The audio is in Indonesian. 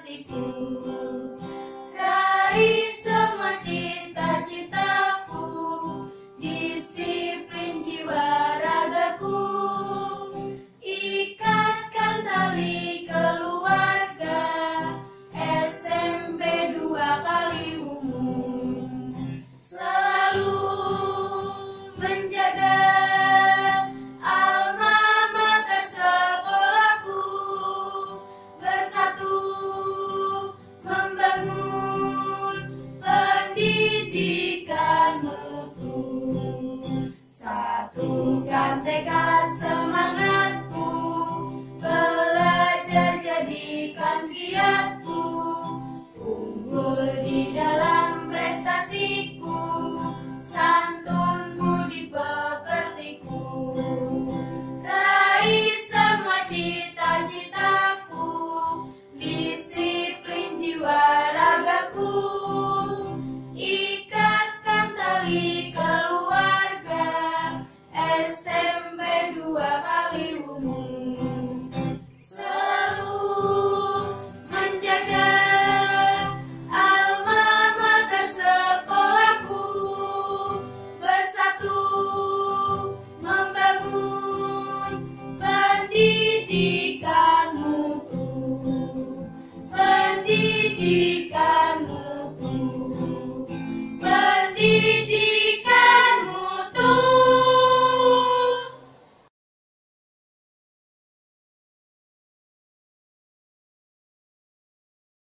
baktiku. Raih semua cita-citaku, disiplin jiwa ragaku. Ikatkan tali keluarga, SMP 2 kali umum. Selalu menjaga alma mater sekolahku, bersatu membangun pendidikan mutu. Satukan tekad semangatku, belajar jadikan giatku, unggul di dalam prestasiku, santun budi pekertiku. Raih semua cita-citaku, disiplin jiwa ragaku. Ikatkan tali keluarga, SMP 2 kali umum. Selalu menjaga alma mater sekolahku, bersatu membangun pendidikan mutu. Pendidikan mutu.